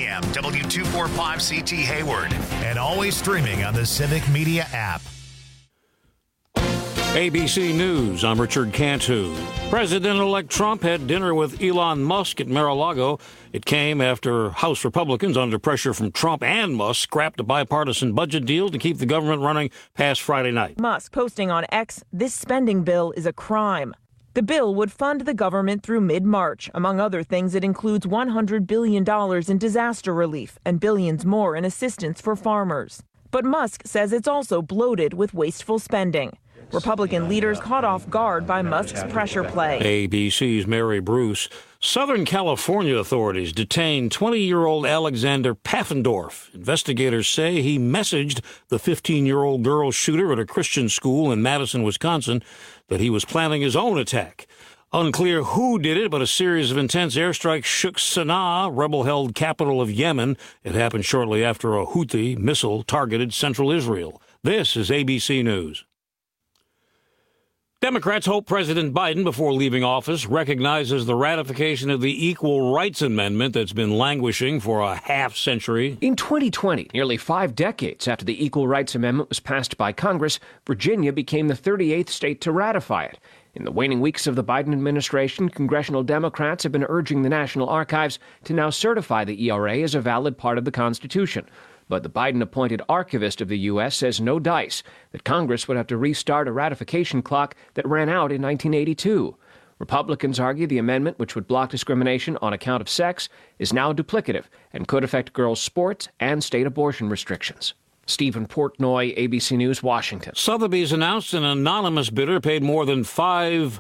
a.m. W245CT Hayward. And always streaming on the Civic Media app. ABC News, I'm Richard Cantu. President-elect Trump had dinner with Elon Musk at Mar-a-Lago. It came after House Republicans, under pressure from Trump and Musk, scrapped a bipartisan budget deal to keep the government running past Friday night. Musk posting on X, "This spending bill is a crime." The bill would fund the government through mid-March. Among other things, it includes $100 billion in disaster relief and billions more in assistance for farmers. But Musk says it's also bloated with wasteful spending. Republican leaders caught off guard by Musk's pressure play. ABC's Mary Bruce. Southern California authorities detained 20-year-old Alexander Paffendorf. Investigators say he messaged the 15-year-old girl shooter at a Christian school in Madison, Wisconsin, that he was planning his own attack. Unclear who did it, but a series of intense airstrikes shook Sana'a, rebel-held capital of Yemen. It happened shortly after a Houthi missile targeted central Israel. This is ABC News. Democrats hope President Biden, before leaving office, recognizes the ratification of the Equal Rights Amendment that's been languishing for a half-century. In 2020, nearly 5 decades after the Equal Rights Amendment was passed by Congress, Virginia became the 38th state to ratify it. In the waning weeks of the Biden administration, congressional Democrats have been urging the National Archives to now certify the ERA as a valid part of the Constitution. But the Biden-appointed archivist of the U.S. says no dice, that Congress would have to restart a ratification clock that ran out in 1982. Republicans argue the amendment, which would block discrimination on account of sex, is now duplicative and could affect girls' sports and state abortion restrictions. Stephen Portnoy, ABC News, Washington. Sotheby's announced an anonymous bidder paid more than $5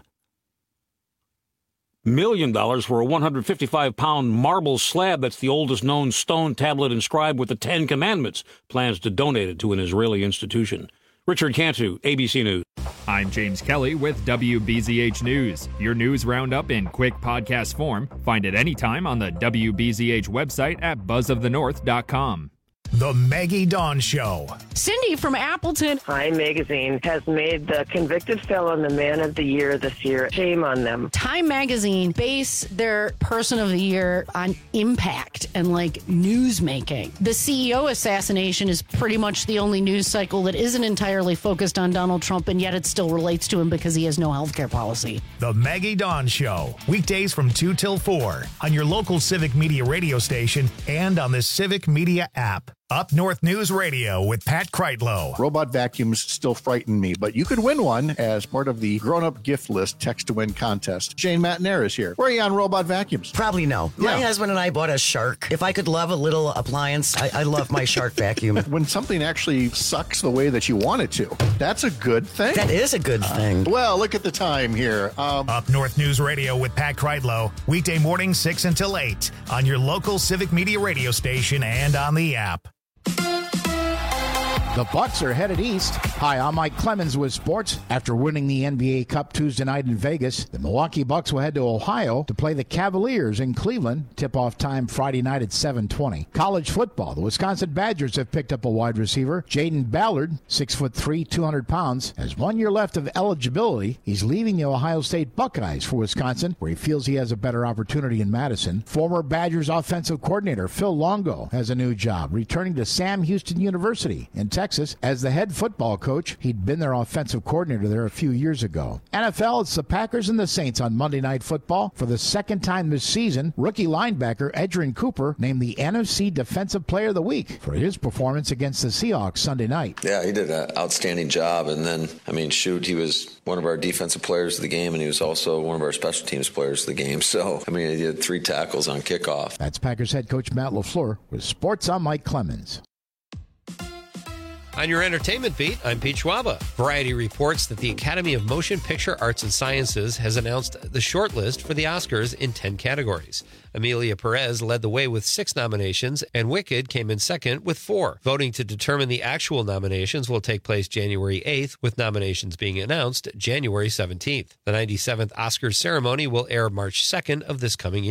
million for a 155-pound marble slab that's the oldest known stone tablet inscribed with the Ten Commandments. Plans to donate it to an Israeli institution. Richard Cantu, ABC News. I'm James Kelly with WBZH News. Your news roundup in quick podcast form. Find it anytime on the WBZH website at buzzofthenorth.com. The Maggie Dawn Show. Cindy from Appleton. Time Magazine has made the convicted felon the man of the year this year. Shame on them. Time Magazine base their person of the year on impact and news making. The CEO assassination is pretty much the only news cycle that isn't entirely focused on Donald Trump, and yet it still relates to him because he has no health care policy. The Maggie Dawn Show. Weekdays from 2 till 4 on your local Civic Media radio station and on the Civic Media app. Up North News Radio with Pat Kreitlow. Robot vacuums still frighten me, but you could win one as part of the grown-up gift list text-to-win contest. Shane Matnair is here. Where are you on robot vacuums? Probably no. Yeah. My husband and I bought a Shark. If I could love a little appliance, I love my Shark vacuum. When something actually sucks the way that you want it to, that's a good thing. That is a good thing. Well, look at the time here. Up North News Radio with Pat Kreitlow. Weekday morning 6 until 8 on your local Civic Media radio station and on the app. The Bucks are headed east. Hi, I'm Mike Clemens with sports. After winning the NBA Cup Tuesday night in Vegas, the Milwaukee Bucks will head to Ohio to play the Cavaliers in Cleveland. Tip-off time Friday night at 7:20. College football. The Wisconsin Badgers have picked up a wide receiver. Jaden Ballard, 6'3", 200 pounds, has 1 year left of eligibility. He's leaving the Ohio State Buckeyes for Wisconsin, where he feels he has a better opportunity in Madison. Former Badgers offensive coordinator Phil Longo has a new job, returning to Sam Houston University in Texas as the head football coach. He'd been their offensive coordinator there a few years ago. NFL, it's the Packers and the Saints on Monday Night Football. For the second time this season, rookie linebacker Edgerrin Cooper named the NFC Defensive Player of the Week for his performance against the Seahawks Sunday night. Yeah, he did an outstanding job. And then, he was one of our defensive players of the game, and he was also one of our special teams players of the game. So, he did 3 tackles on kickoff. That's Packers head coach Matt LaFleur with Sports. I'm Mike Clemens. On your entertainment beat, I'm Pete Schwaba. Variety reports that the Academy of Motion Picture Arts and Sciences has announced the shortlist for the Oscars in 10 categories. Amelia Perez led the way with 6 nominations, and Wicked came in second with 4. Voting to determine the actual nominations will take place January 8th, with nominations being announced January 17th. The 97th Oscars ceremony will air March 2nd of this coming year.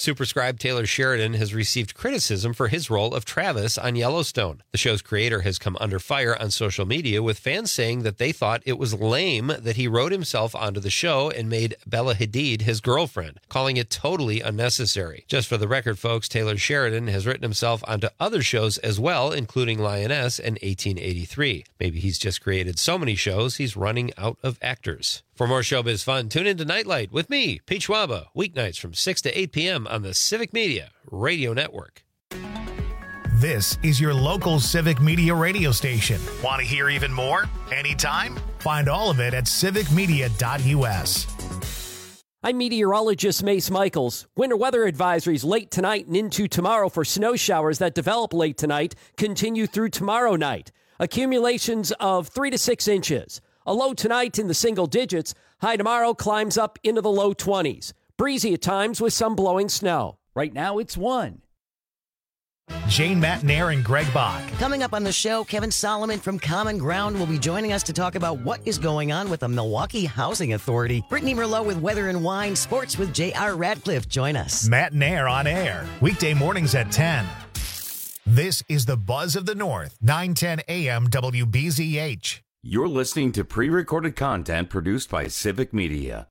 Superscribe Taylor Sheridan has received criticism for his role of Travis on Yellowstone. The show's creator has come under fire on social media, with fans saying that they thought it was lame that he wrote himself onto the show and made Bella Hadid his girlfriend, calling it totally unnecessary. Just for the record, folks, Taylor Sheridan has written himself onto other shows as well, including Lioness and 1883. Maybe he's just created so many shows he's running out of actors. For more showbiz fun, tune into Nightlight with me, Pete Schwaba, weeknights from 6 to 8 p.m. on the Civic Media Radio Network. This is your local Civic Media radio station. Want to hear even more? Anytime? Find all of it at civicmedia.us. I'm meteorologist Mace Michaels. Winter weather advisories late tonight and into tomorrow for snow showers that develop late tonight continue through tomorrow night. Accumulations of 3 to 6 inches. A low tonight in the single digits. High tomorrow climbs up into the low 20s. Breezy at times with some blowing snow. Right now it's 1. Jane Matnair and Greg Bach. Coming up on the show, Kevin Solomon from Common Ground will be joining us to talk about what is going on with the Milwaukee Housing Authority. Brittany Merlot with Weather and Wine, Sports with J.R. Radcliffe. Join us. Matnair on air. Weekday mornings at 10. This is the Buzz of the North, 910 a.m. WBZH. You're listening to pre-recorded content produced by Civic Media.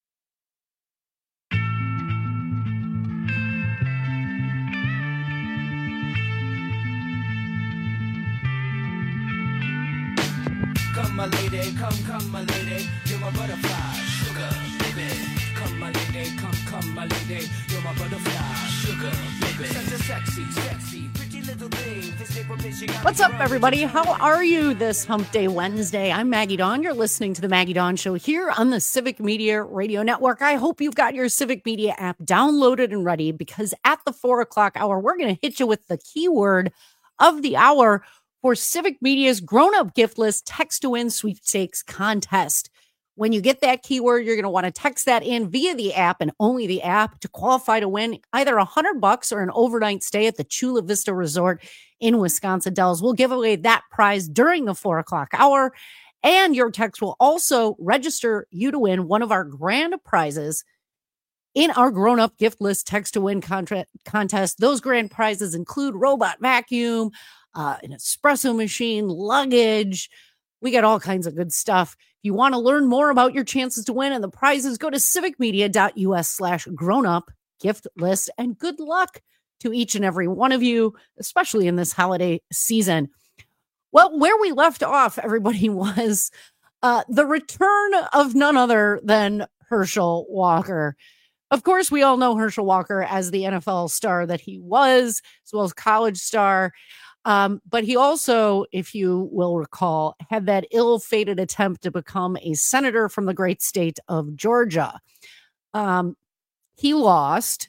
Come my lady, come my lady, you're my butterfly, sugar, baby. Come my lady, come my lady, you're my butterfly, sugar, baby. Such a sexy, pretty little thing. What's up, everybody? How are you this Hump Day Wednesday? I'm Maggie Dawn. You're listening to the Maggie Dawn Show here on the Civic Media Radio Network. I hope you've got your Civic Media app downloaded and ready, because at the 4 o'clock hour, we're going to hit you with the keyword of the hour for Civic Media's grown-up gift list text-to-win sweepstakes contest. When you get that keyword, you're going to want to text that in via the app and only the app to qualify to win either $100 or an overnight stay at the Chula Vista Resort in Wisconsin Dells. We'll give away that prize during the 4 o'clock hour, and your text will also register you to win one of our grand prizes in our grown-up gift list text-to-win contest. Those grand prizes include robot vacuum, an espresso machine, luggage. We got all kinds of good stuff. If you want to learn more about your chances to win and the prizes, go to civicmedia.us/grown-up gift list, and good luck to each and every one of you, especially in this holiday season. Well, where we left off, everybody, was the return of none other than Herschel Walker. Of course, we all know Herschel Walker as the NFL star that he was, as well as college star. But he also, if you will recall, had that ill-fated attempt to become a senator from the great state of Georgia. He lost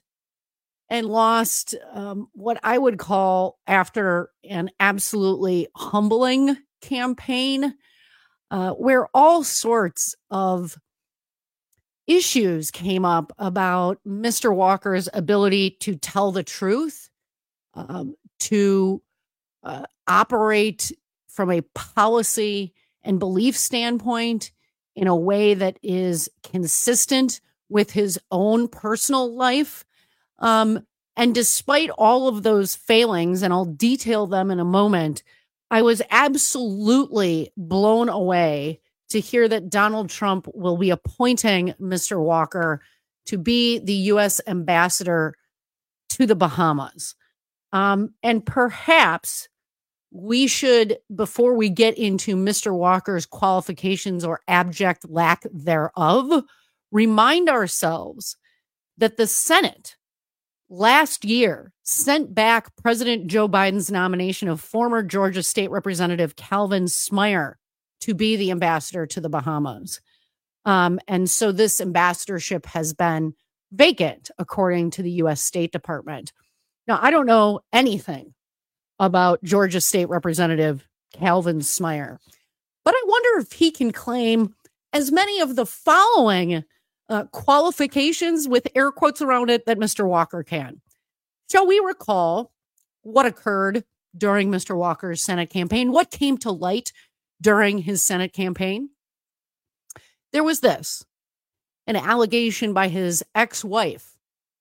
what I would call, after an absolutely humbling campaign, where all sorts of issues came up about Mr. Walker's ability to tell the truth, to operate from a policy and belief standpoint in a way that is consistent with his own personal life. And despite all of those failings, and I'll detail them in a moment, I was absolutely blown away to hear that Donald Trump will be appointing Mr. Walker to be the U.S. ambassador to the Bahamas. And perhaps we should, before we get into Mr. Walker's qualifications or abject lack thereof, remind ourselves that the Senate last year sent back President Joe Biden's nomination of former Georgia State Representative Calvin Smyer to be the ambassador to the Bahamas. And so this ambassadorship has been vacant, according to the U.S. State Department. Now, I don't know anything about Georgia State Representative Calvin Smyer, but I wonder if he can claim as many of the following qualifications, with air quotes around it, that Mr. Walker can. Shall we recall what occurred during Mr. Walker's Senate campaign? What came to light during his Senate campaign? There was an allegation by his ex-wife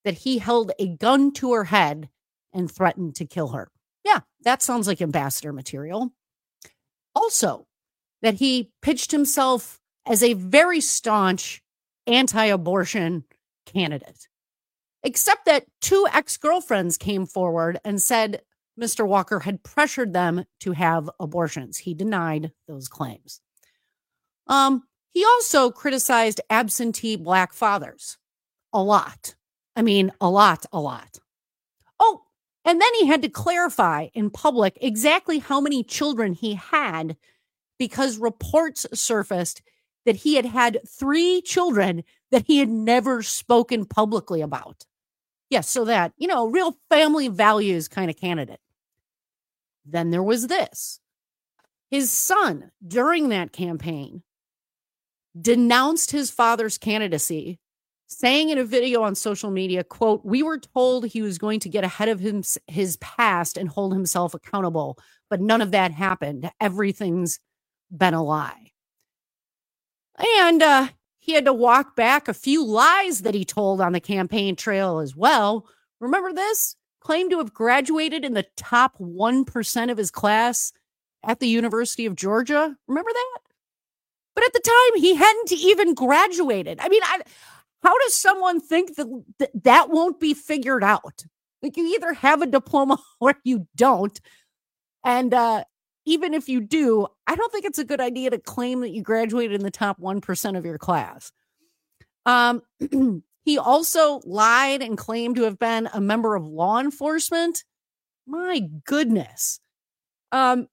that he held a gun to her head and threatened to kill her. Yeah, that sounds like ambassador material. Also, that he pitched himself as a very staunch anti-abortion candidate. Except that 2 ex-girlfriends came forward and said Mr. Walker had pressured them to have abortions. He denied those claims. He also criticized absentee Black fathers a lot. I mean, a lot. Oh, and then he had to clarify in public exactly how many children he had, because reports surfaced that he had had 3 children that he had never spoken publicly about. Yes, so that, real family values kind of candidate. Then there was this. His son, during that campaign, denounced his father's candidacy, saying in a video on social media, quote, "We were told he was going to get ahead of his past and hold himself accountable, but none of that happened. Everything's been a lie." And he had to walk back a few lies that he told on the campaign trail as well. Remember this? Claimed to have graduated in the top 1% of his class at the University of Georgia. Remember that? But at the time, he hadn't even graduated. I mean, how does someone think that won't be figured out? Like, you either have a diploma or you don't. And even if you do, I don't think it's a good idea to claim that you graduated in the top 1% of your class. He also lied and claimed to have been a member of law enforcement. My goodness. All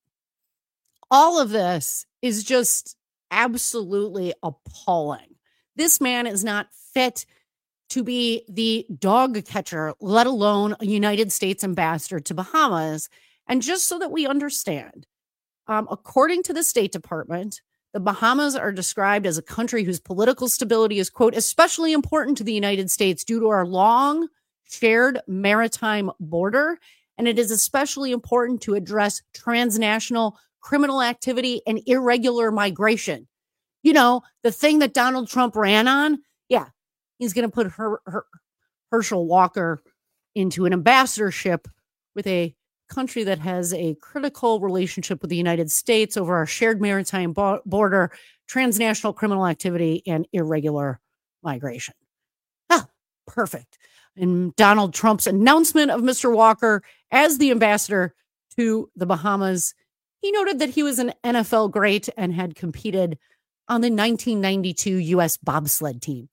of this is just absolutely appalling. This man is not fit to be the dog catcher, let alone a United States ambassador to Bahamas. And just so that we understand, according to the State Department, the Bahamas are described as a country whose political stability is, quote, especially important to the United States due to our long shared maritime border. And it is especially important to address transnational criminal activity and irregular migration. The thing that Donald Trump ran on. Yeah, he's going to put Herschel Walker into an ambassadorship with a country that has a critical relationship with the United States over our shared maritime border, transnational criminal activity, and irregular migration. Perfect. And Donald Trump's announcement of Mr. Walker as the ambassador to the Bahamas, he noted that he was an NFL great and had competed on the 1992 U.S. bobsled team.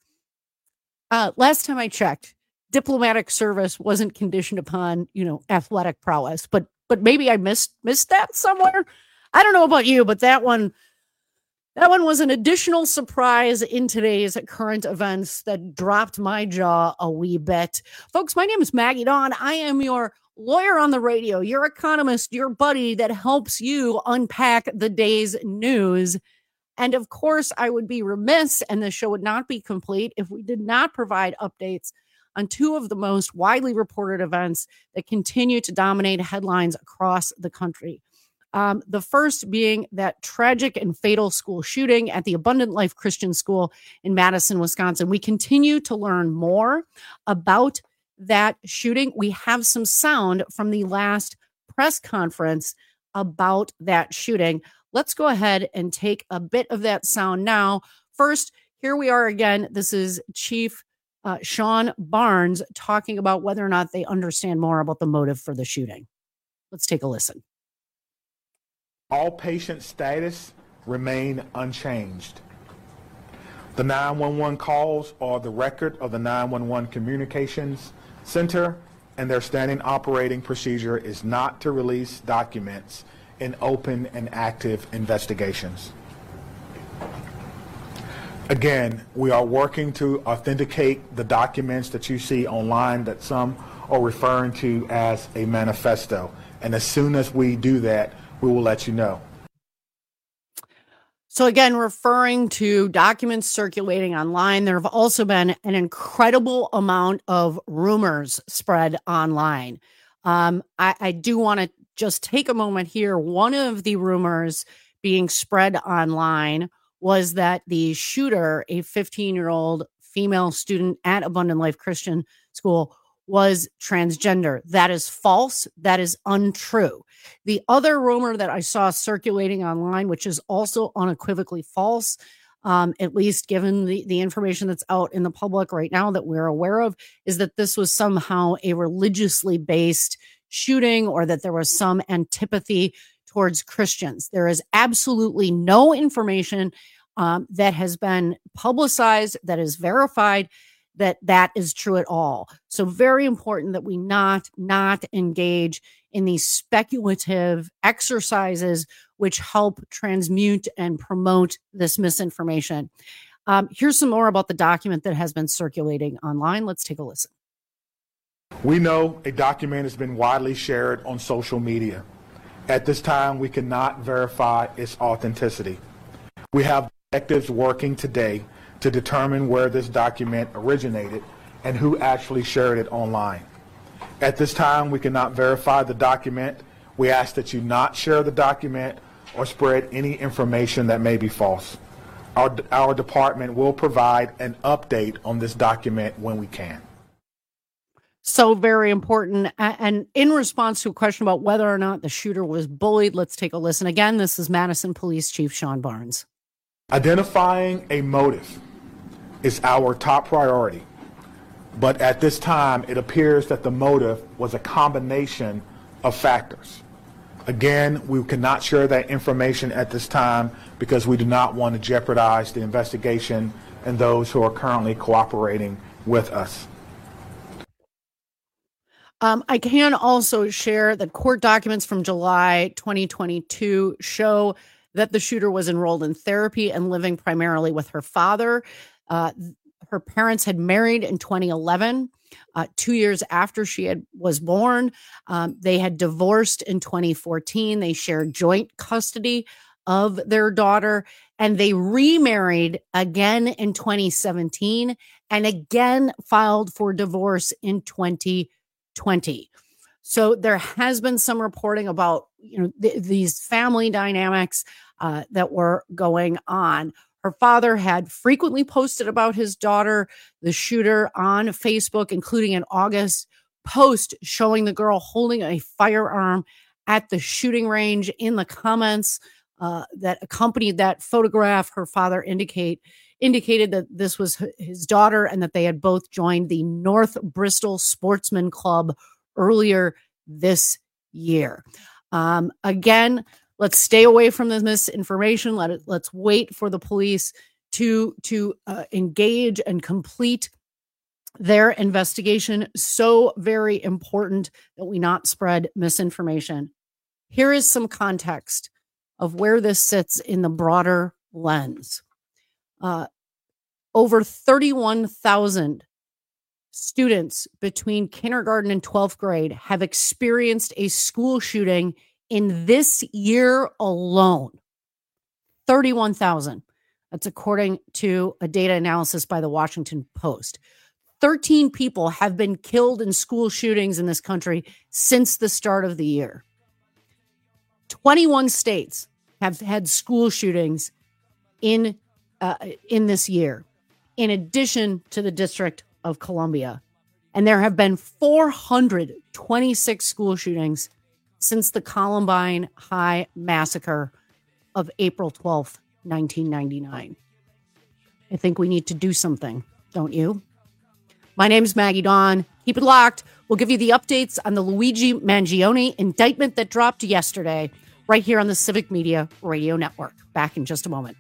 Last time I checked, diplomatic service wasn't conditioned upon, athletic prowess, but maybe I missed that somewhere. I don't know about you, but that one was an additional surprise in today's current events that dropped my jaw a wee bit. Folks, my name is Maggie Dawn. I am your lawyer on the radio, your economist, your buddy that helps you unpack the day's news. And of course, I would be remiss, and the show would not be complete if we did not provide updates on 2 of the most widely reported events that continue to dominate headlines across the country. The first being that tragic and fatal school shooting at the Abundant Life Christian School in Madison, Wisconsin. We continue to learn more about that shooting. We have some sound from the last press conference about that shooting. Let's go ahead and take a bit of that sound now. First, here we are again. This is Chief Sean Barnes talking about whether or not they understand more about the motive for the shooting. Let's take a listen. All patient status remain unchanged. The 911 calls are the record of the 911 Communications Center, and their standing operating procedure is not to release documents in open and active investigations. Again, we are working to authenticate the documents that you see online that some are referring to as a manifesto. And as soon as we do that, we will let you know. So again, referring to documents circulating online, there have also been an incredible amount of rumors spread online. I do want to just take a moment here. One of the rumors being spread online was that the shooter, a 15-year-old female student at Abundant Life Christian School was transgender. That is false. That is untrue. The other rumor that I saw circulating online, which is also unequivocally false, at least given the information that's out in the public right now that we're aware of, is that this was somehow a religiously based shooting or that there was some antipathy towards Christians. There is absolutely no information that has been publicized, that is verified, that is true at all. So very important that we not engage in these speculative exercises which help transmute and promote this misinformation. Here's some more about the document that has been circulating online. Let's take a listen. We know a document has been widely shared on social media. At this time, we cannot verify its authenticity. We have detectives working today to determine where this document originated and who actually shared it online. At this time, we cannot verify the document. We ask that you not share the document or spread any information that may be false. Our department will provide an update on this document when we can. So very important. And in response to a question about whether or not the shooter was bullied, let's take a listen. Again, this is Madison Police Chief Sean Barnes. Identifying a motive is our top priority. But at this time, it appears that the motive was a combination of factors. Again, we cannot share that information at this time because we do not want to jeopardize the investigation and those who are currently cooperating with us. I can also share that court documents from July 2022 show that the shooter was enrolled in therapy and living primarily with her father. Her parents had married in 2011, 2 years after she was born. They had divorced in 2014. They shared joint custody of their daughter, and they remarried again in 2017 and again filed for divorce in 2020. So there has been some reporting about these family dynamics that were going on. Her father had frequently posted about his daughter, the shooter, on Facebook, including an August post showing the girl holding a firearm at the shooting range. In the comments that accompanied that photograph, her father indicated that this was his daughter and that they had both joined the North Bristol Sportsman Club earlier this year. Again, let's stay away from the misinformation. Let's wait for the police to engage and complete their investigation. So very important that we not spread misinformation. Here is some context of where this sits in the broader lens. Over 31,000 students between kindergarten and 12th grade have experienced a school shooting in this year alone. 31,000. That's according to a data analysis by the Washington Post. 13 people have been killed in school shootings in this country since the start of the year. 21 states have had school shootings in this year, in addition to the District of Columbia. And there have been 426 school shootings since the Columbine High Massacre of April 12th, 1999. I think we need to do something, don't you? My name is Maggie Dawn. Keep it locked. We'll give you the updates on the Luigi Mangione indictment that dropped yesterday, right here on the Civic Media Radio Network. Back in just a moment.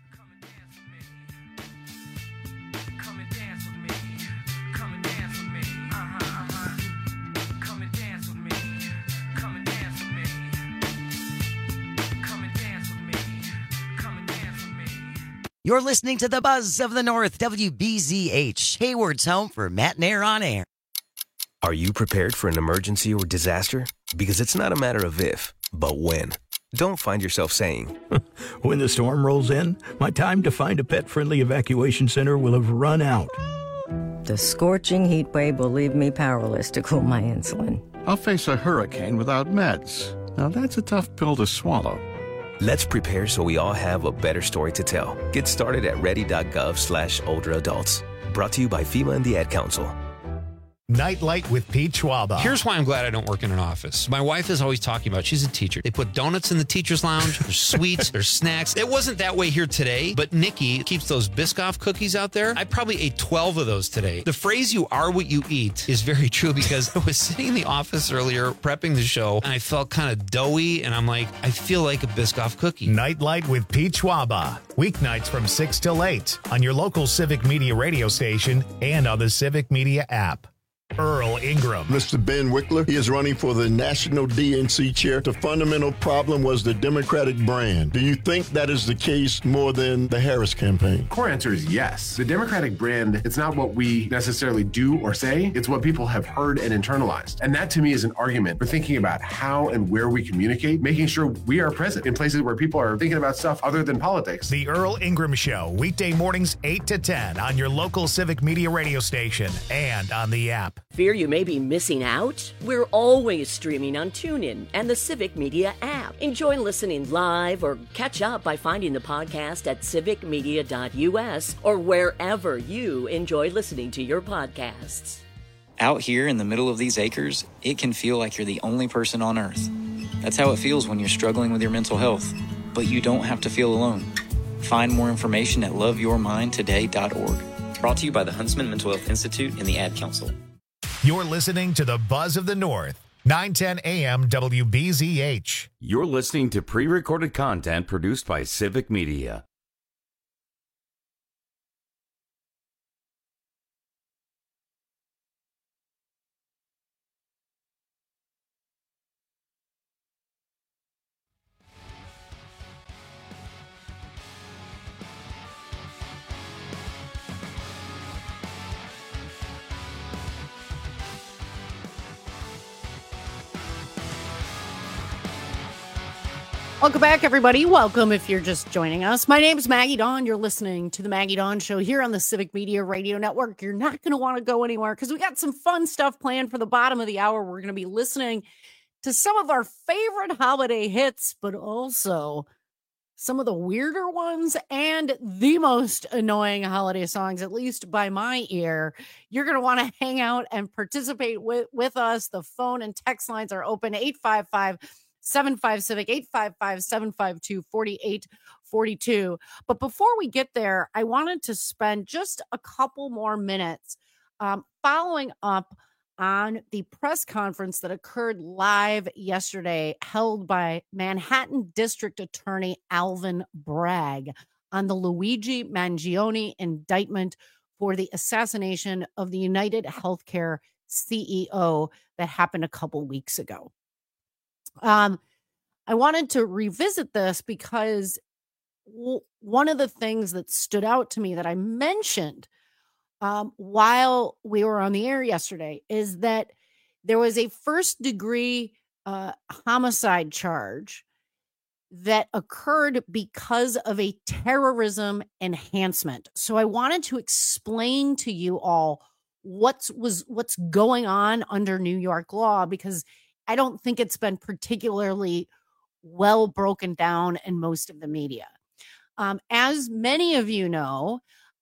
You're listening to the Buzz of the North, WBZH, Hayward's home for Matt Nair on air. Are you prepared for an emergency or disaster? Because it's not a matter of if, but when. Don't find yourself saying, when the storm rolls in, my time to find a pet-friendly evacuation center will have run out. The scorching heat wave will leave me powerless to cool my insulin. I'll face a hurricane without meds. Now that's a tough pill to swallow. Let's prepare so we all have a better story to tell. Get started at ready.gov/older adults. Brought to you by FEMA and the Ad Council. Nightlight with Pete Schwaba. Here's why I'm glad I don't work in an office. My wife is always talking about, she's a teacher. They put donuts in the teacher's lounge. There's sweets, there's snacks. It wasn't that way here today, but Nikki keeps those Biscoff cookies out there. I probably ate 12 of those today. The phrase "you are what you eat" is very true, because I was sitting in the office earlier prepping the show and I felt kind of doughy, and I'm like, I feel like a Biscoff cookie. Nightlight with Pete Schwaba. Weeknights from 6 till 8 on your local Civic Media radio station and on the Civic Media app. Earl Ingram. Mr. Ben Wickler, he is running for the national DNC chair. The fundamental problem was the Democratic brand. Do you think that is the case more than the Harris campaign? Core answer is yes. The Democratic brand, it's not what we necessarily do or say, it's what people have heard and internalized. And that to me is an argument for thinking about how and where we communicate, making sure we are present in places where people are thinking about stuff other than politics. The Earl Ingram Show, weekday mornings 8 to 10 on your local Civic Media radio station and on the app. Fear you may be missing out? We're always streaming on TuneIn and the Civic Media app. Enjoy listening live or catch up by finding the podcast at civicmedia.us or wherever you enjoy listening to your podcasts. Out here in the middle of these acres, it can feel like you're the only person on Earth. That's how it feels when you're struggling with your mental health. But you don't have to feel alone. Find more information at loveyourmindtoday.org. Brought to you by the Huntsman Mental Health Institute and the Ad Council. You're listening to the Buzz of the North, 910 AM WBZH. You're listening to pre-recorded content produced by Civic Media. Welcome back, everybody. Welcome if you're just joining us. My name is Maggie Dawn. You're listening to the Maggie Dawn Show here on the Civic Media Radio Network. You're not going to want to go anywhere because we got some fun stuff planned for the bottom of the hour. We're going to be listening to some of our favorite holiday hits, but also some of the weirder ones and the most annoying holiday songs, at least by my ear. You're going to want to hang out and participate with us. The phone and text lines are open, 855-75-CIVIC, 855-752-4842. But before we get there, I wanted to spend just a couple more minutes following up on the press conference that occurred live yesterday, held by Manhattan District Attorney Alvin Bragg on the Luigi Mangione indictment for the assassination of the United Healthcare CEO that happened a couple weeks ago. I wanted to revisit this because one of the things that stood out to me that I mentioned while we were on the air yesterday is that there was a first-degree homicide charge that occurred because of a terrorism enhancement. So I wanted to explain to you all what's going on under New York law, because I don't think it's been particularly well broken down in most of the media. As many of you know,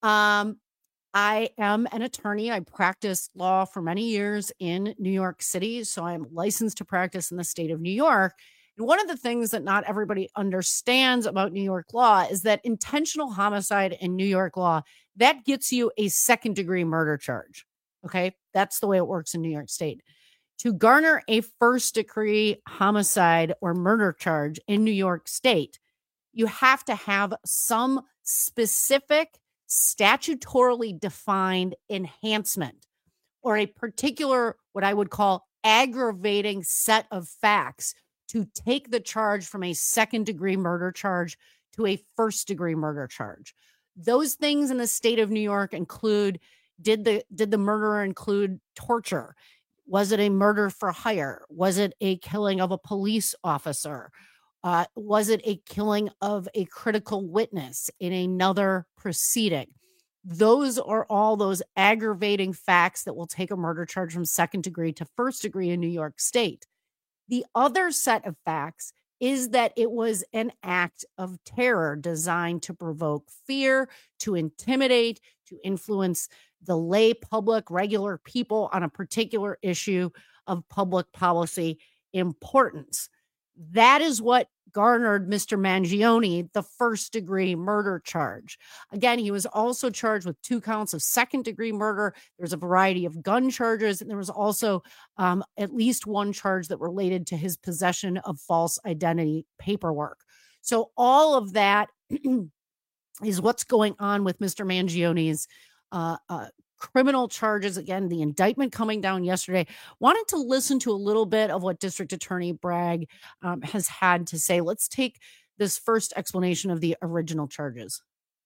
I am an attorney. I practiced law for many years in New York City, so I'm licensed to practice in the state of New York. And one of the things that not everybody understands about New York law is that intentional homicide in New York law, that gets you a second-degree murder charge. Okay? That's the way it works in New York State. To garner a first-degree homicide or murder charge in New York State, you have to have some specific statutorily defined enhancement or a particular, what I would call, aggravating set of facts to take the charge from a second-degree murder charge to a first-degree murder charge. Those things in the state of New York include, did the murderer include torture? Was it a murder for hire? Was it a killing of a police officer? Was it a killing of a critical witness in another proceeding? Those are all those aggravating facts that will take a murder charge from second degree to first degree in New York State. The other set of facts is that it was an act of terror designed to provoke fear, to intimidate, to influence the lay public, regular people on a particular issue of public policy importance. That is what garnered Mr. Mangione the first-degree murder charge. Again, he was also charged with 2 counts of second-degree murder. There's a variety of gun charges, and there was also at least 1 charge that related to his possession of false identity paperwork. So all of that is what's going on with Mr. Mangione's criminal charges. Again, the indictment coming down yesterday. Wanted to listen to a little bit of what District Attorney Bragg has had to say. Let's take this first explanation of the original charges.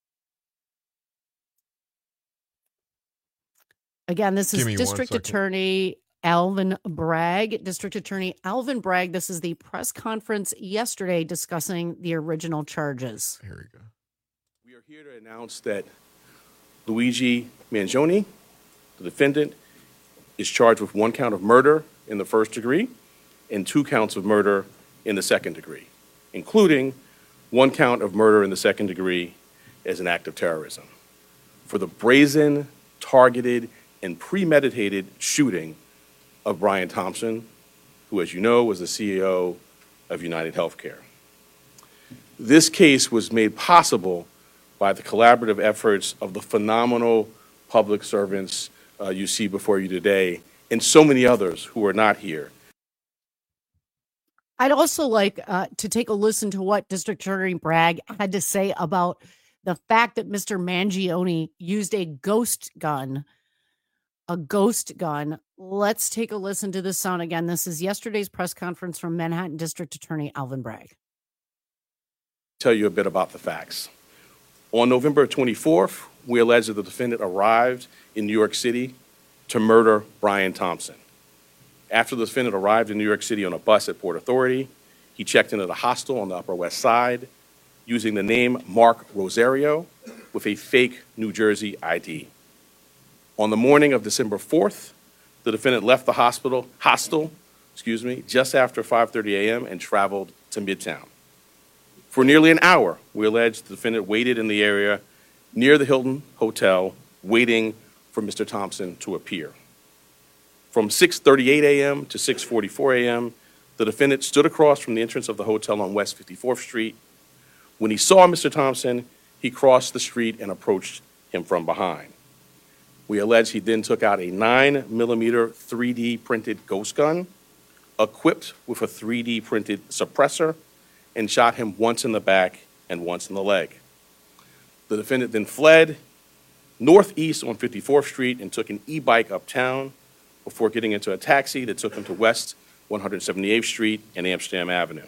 Again, this is District Attorney Alvin Bragg. District Attorney Alvin Bragg. This is the press conference yesterday discussing the original charges. Here we go. We are here to announce that Luigi Mangione, the defendant, is charged with 1 count of murder in the first degree and 2 counts of murder in the second degree, including 1 count of murder in the second degree as an act of terrorism for the brazen, targeted, and premeditated shooting of Brian Thompson, who, as you know, was the CEO of United Healthcare. This case was made possible by the collaborative efforts of the phenomenal public servants you see before you today, and so many others who are not here. I'd also like to take a listen to what District Attorney Bragg had to say about the fact that Mr. Mangione used a ghost gun. Let's take a listen to this sound again. This is yesterday's press conference from Manhattan District Attorney Alvin Bragg. Tell you a bit about the facts. On November 24th, we allege that the defendant arrived in New York City to murder Brian Thompson. After the defendant arrived in New York City on a bus at Port Authority, he checked into the hostel on the Upper West Side using the name Mark Rosario with a fake New Jersey ID. On the morning of December 4th, the defendant left the hostel just after 5:30 a.m. and traveled to Midtown. For nearly an hour, we allege the defendant waited in the area near the Hilton Hotel, waiting for Mr. Thompson to appear. From 6:38 a.m. to 6:44 a.m., the defendant stood across from the entrance of the hotel on West 54th Street. When he saw Mr. Thompson, he crossed the street and approached him from behind. We allege he then took out a 9mm 3D printed ghost gun, equipped with a 3D printed suppressor, and shot him once in the back and once in the leg. The defendant then fled northeast on 54th Street and took an e-bike uptown before getting into a taxi that took him to West 178th Street and Amsterdam Avenue.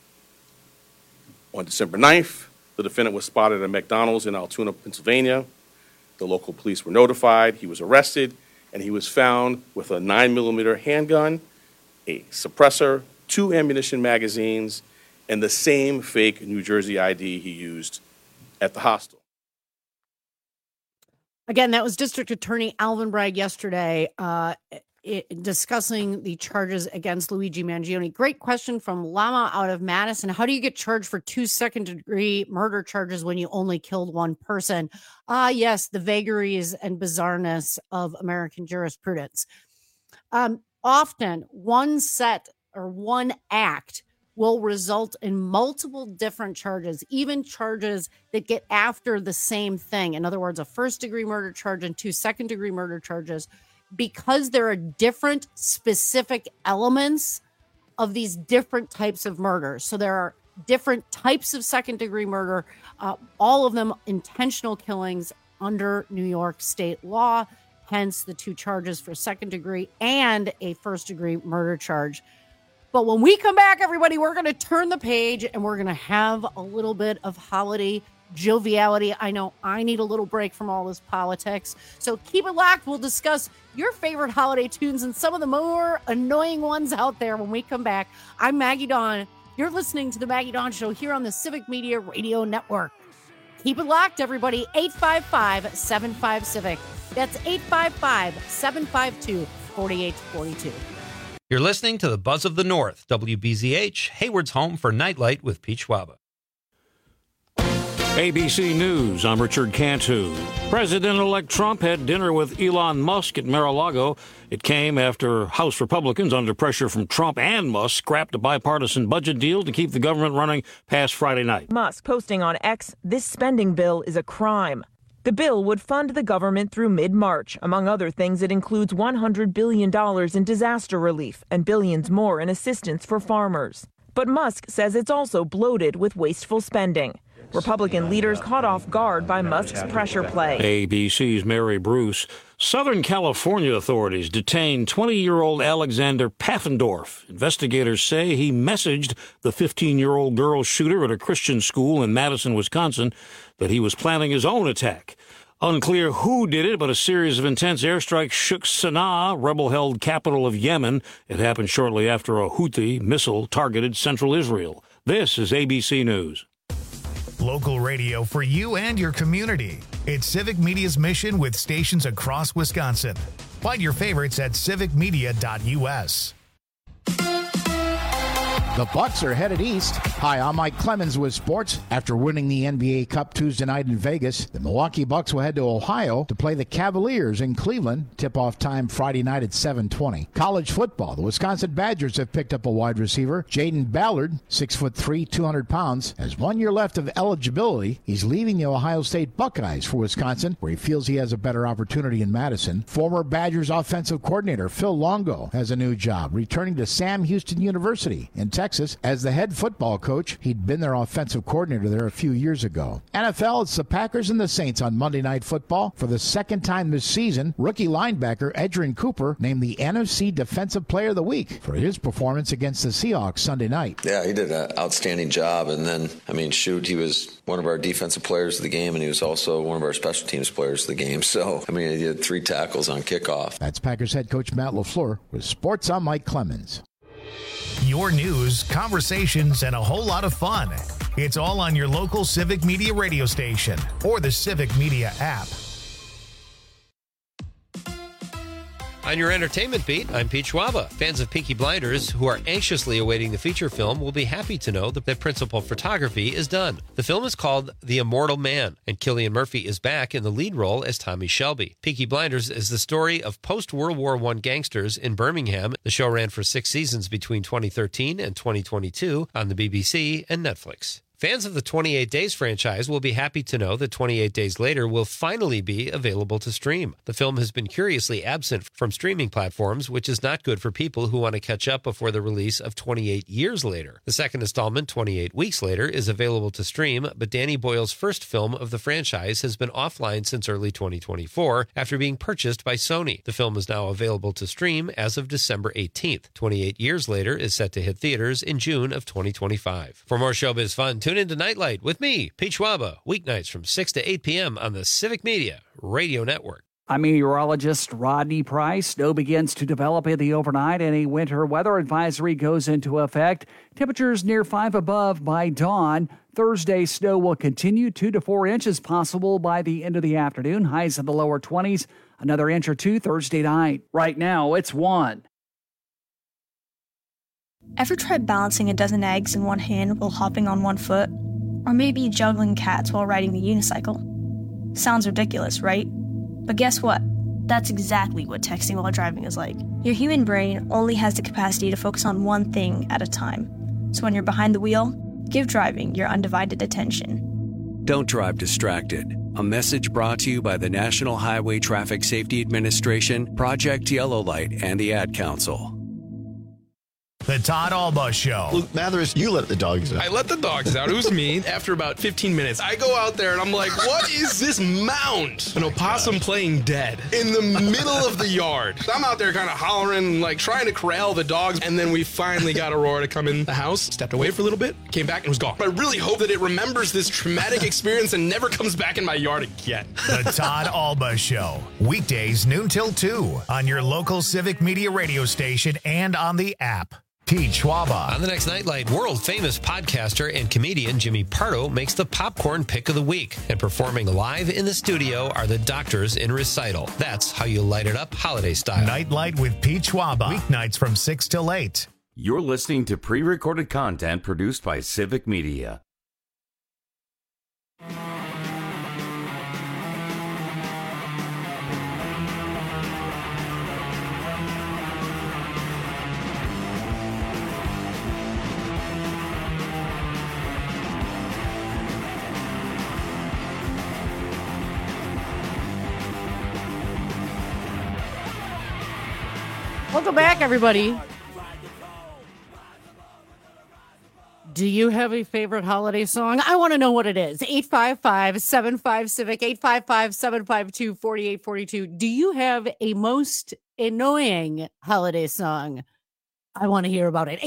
On December 9th, the defendant was spotted at a McDonald's in Altoona, Pennsylvania. The local police were notified. He was arrested, and he was found with a 9mm handgun, a suppressor, 2 ammunition magazines, and the same fake New Jersey ID he used at the hostel. Again, that was District Attorney Alvin Bragg yesterday discussing the charges against Luigi Mangione. Great question from Lama out of Madison. How do you get charged for 2 second-degree murder charges when you only killed 1 person? Yes, the vagaries and bizarreness of American jurisprudence. Often, one set or one act will result in multiple different charges, even charges that get after the same thing. In other words, a first-degree murder charge and 2 second-degree murder charges, because there are different specific elements of these different types of murders. So there are different types of second-degree murder, all of them intentional killings under New York state law, hence the 2 charges for second-degree and a first-degree murder charge. But when we come back, everybody, we're going to turn the page and we're going to have a little bit of holiday joviality. I know I need a little break from all this politics. So keep it locked. We'll discuss your favorite holiday tunes and some of the more annoying ones out there when we come back. I'm Maggie Dawn. You're listening to The Maggie Dawn Show here on the Civic Media Radio Network. Keep it locked, everybody. 855-75-CIVIC. That's 855-752-4842. You're listening to the Buzz of the North, WBZH, Hayward's home for Nightlight with Pete Schwaba. ABC News, I'm Richard Cantu. President-elect Trump had dinner with Elon Musk at Mar-a-Lago. It came after House Republicans, under pressure from Trump and Musk, scrapped a bipartisan budget deal to keep the government running past Friday night. Musk posting on X, "This spending bill is a crime." The bill would fund the government through mid-March. Among other things, it includes $100 billion in disaster relief and billions more in assistance for farmers. But Musk says it's also bloated with wasteful spending. Republican leaders caught off guard by Musk's pressure play. ABC's Mary Bruce. Southern California authorities detained 20-year-old Alexander Paffendorf. Investigators say he messaged the 15-year-old girl shooter at a Christian school in Madison, Wisconsin, that he was planning his own attack. Unclear who did it, but a series of intense airstrikes shook Sana'a, rebel-held capital of Yemen. It happened shortly after a Houthi missile targeted central Israel. This is ABC News. Local radio for you and your community. It's Civic Media's mission with stations across Wisconsin. Find your favorites at civicmedia.us. The Bucks are headed east. Hi, I'm Mike Clemens with sports. After winning the NBA Cup Tuesday night in Vegas, the Milwaukee Bucks will head to Ohio to play the Cavaliers in Cleveland. Tip-off time Friday night at 7:20. College football. The Wisconsin Badgers have picked up a wide receiver. Jaden Ballard, 6'3", 200 pounds, has 1 year left of eligibility. He's leaving the Ohio State Buckeyes for Wisconsin, where he feels he has a better opportunity in Madison. Former Badgers offensive coordinator Phil Longo has a new job, returning to Sam Houston University in Texas as the head football coach. He'd been their offensive coordinator there a few years ago. NFL, it's the Packers and the Saints on Monday Night Football. For the second time this season, rookie linebacker Edgerrin Cooper named the NFC Defensive Player of the Week for his performance against the Seahawks Sunday night. Yeah, he did an outstanding job. And then, he was one of our defensive players of the game, and he was also one of our special teams players of the game. So, he had 3 tackles on kickoff. That's Packers head coach Matt LaFleur with Sports. I'm Mike Clemens. Your news, conversations, and a whole lot of fun. It's all on your local Civic Media radio station or the Civic Media app. On your entertainment beat, I'm Pete Schwaba. Fans of Peaky Blinders who are anxiously awaiting the feature film will be happy to know that the principal photography is done. The film is called The Immortal Man, and Cillian Murphy is back in the lead role as Tommy Shelby. Peaky Blinders is the story of post-World War I gangsters in Birmingham. The show ran for 6 seasons between 2013 and 2022 on the BBC and Netflix. Fans of the 28 Days franchise will be happy to know that 28 Days Later will finally be available to stream. The film has been curiously absent from streaming platforms, which is not good for people who want to catch up before the release of 28 Years Later. The second installment, 28 Weeks Later, is available to stream, but Danny Boyle's first film of the franchise has been offline since early 2024 after being purchased by Sony. The film is now available to stream as of December 18th. 28 Years Later is set to hit theaters in June of 2025. For more showbiz fun, tune into Nightlight with me, Pete Schwaba, weeknights from 6 to 8 p.m. on the Civic Media Radio Network. I'm meteorologist Rodney Price. Snow begins to develop in the overnight and a winter weather advisory goes into effect. Temperatures near 5 above by dawn. Thursday, snow will continue 2 to 4 inches possible by the end of the afternoon. Highs in the lower 20s. Another inch or 2 Thursday night. Right now, it's 1. Ever tried balancing a dozen eggs in one hand while hopping on one foot? Or maybe juggling cats while riding the unicycle? Sounds ridiculous, right? But guess what? That's exactly what texting while driving is like. Your human brain only has the capacity to focus on one thing at a time. So when you're behind the wheel, give driving your undivided attention. Don't drive distracted. A message brought to you by the National Highway Traffic Safety Administration, Project Yellow Light, and the Ad Council. The Todd Alba Show. Luke Mathers, you let the dogs out. I let the dogs out. It was me. After about 15 minutes, I go out there and I'm like, what is this mound? An opossum playing dead in the middle of the yard. I'm out there kind of hollering, like trying to corral the dogs. And then we finally got Aurora to come in the house, stepped away for a little bit, came back and was gone. I really hope that it remembers this traumatic experience and never comes back in my yard again. The Todd Alba Show. Weekdays noon till 2 on your local Civic Media radio station and on the app. Pete Schwaba. On the next Nightlight, world-famous podcaster and comedian Jimmy Pardo makes the popcorn pick of the week. And performing live in the studio are the Doctors in Recital. That's how you light it up holiday style. Nightlight with Pete Schwaba. Weeknights from 6 till 8. You're listening to pre-recorded content produced by Civic Media. Welcome back, everybody. Do you have a favorite holiday song? I want to know what it is. 855-75-CIVIC, 855-752-4842. Do you have a most annoying holiday song? I want to hear about it.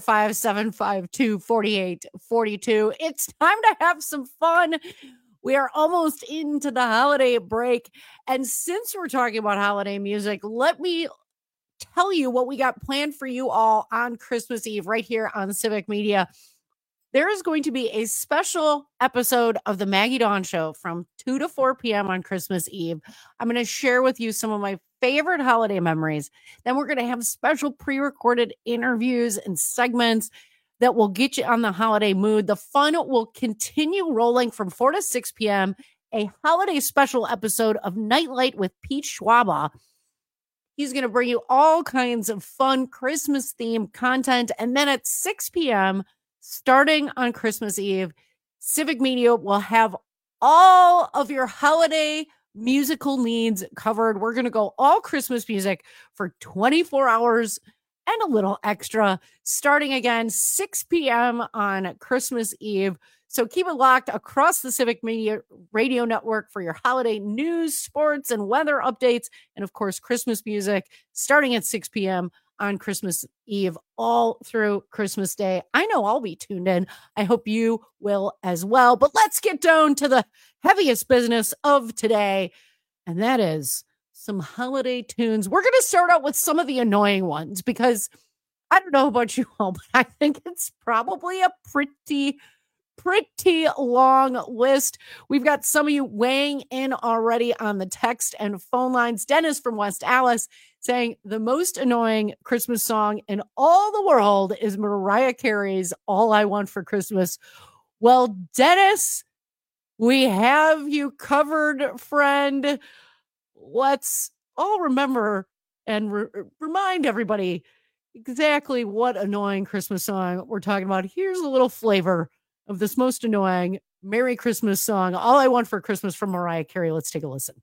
855-752-4842. It's time to have some fun. We are almost into the holiday break. And since we're talking about holiday music, let me tell you what we got planned for you all on Christmas Eve right here on Civic Media. There is going to be a special episode of the Maggie Dawn Show from 2 to 4 p.m. on Christmas Eve. I'm going to share with you some of my favorite holiday memories. Then we're going to have special pre-recorded interviews and segments that will get you on the holiday mood. The fun will continue rolling from 4 to 6 p.m. A holiday special episode of Nightlight with Pete Schwaba. He's going to bring you all kinds of fun Christmas-themed content. And then at 6 p.m., starting on Christmas Eve, Civic Media will have all of your holiday musical needs covered. We're going to go all Christmas music for 24 hours and a little extra, starting again 6 p.m. on Christmas Eve. So keep it locked across the Civic Media Radio Network for your holiday news, sports, and weather updates. And of course, Christmas music starting at 6 p.m. on Christmas Eve all through Christmas Day. I know I'll be tuned in. I hope you will as well. But let's get down to the heaviest business of today, and that is some holiday tunes. We're going to start out with some of the annoying ones because I don't know about you all, but I think it's probably a pretty long list. We've got some of you weighing in already on the text and phone lines. Dennis from West Allis saying the most annoying Christmas song in all the world is Mariah Carey's All I Want for Christmas. Well, Dennis, we have you covered, friend. Let's all remember and remind everybody exactly what annoying Christmas song we're talking about. Here's a little flavor of this most annoying Merry Christmas song, All I Want for Christmas from Mariah Carey. Let's take a listen.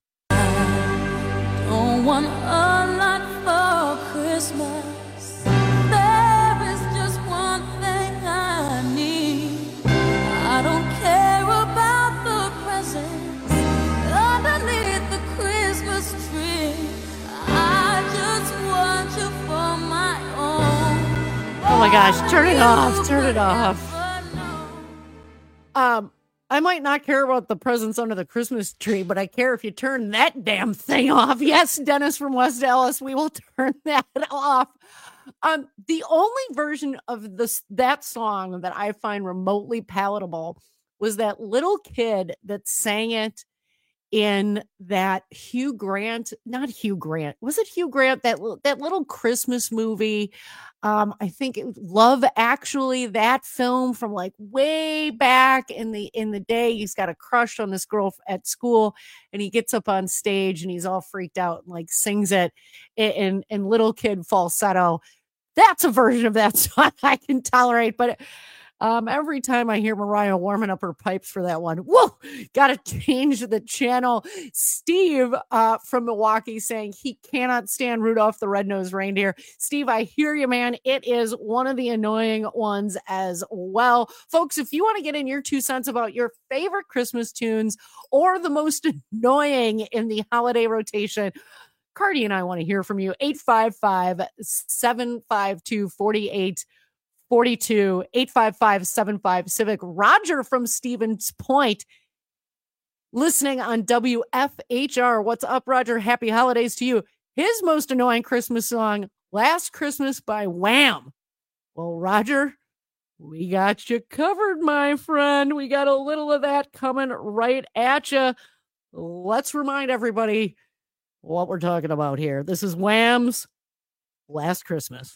Don't want a lot for Christmas. There is just one thing I need. I don't care about the presents underneath the Christmas tree. I just want you for my own. Oh my gosh, turn it off, turn it off. I might not care about the presents under the Christmas tree, but I care if you turn that damn thing off. Yes, Dennis from West Allis, we will turn that off. The only version of that song that I find remotely palatable was that little kid that sang it in that Hugh Grant, not Hugh Grant. Was it Hugh Grant? That little Christmas movie. I think Love Actually, that film from like way back in the day. He's got a crush on this girl at school and he gets up on stage and he's all freaked out and like sings it in little kid falsetto. That's a version of that song I can tolerate, but every time I hear Mariah warming up her pipes for that one, whoa, gotta change the channel. Steve from Milwaukee saying he cannot stand Rudolph the Red-Nosed Reindeer. Steve, I hear you, man. It is one of the annoying ones as well. Folks, if you want to get in your 2 cents about your favorite Christmas tunes or the most annoying in the holiday rotation, Cardi and I want to hear from you. 855-752-4842, 855-75-CIVIC. Roger from Stevens Point, listening on WFHR. What's up, Roger? Happy holidays to you. His most annoying Christmas song, Last Christmas by Wham. Well, Roger, we got you covered, my friend. We got a little of that coming right at you. Let's remind everybody what we're talking about here. This is Wham's Last Christmas.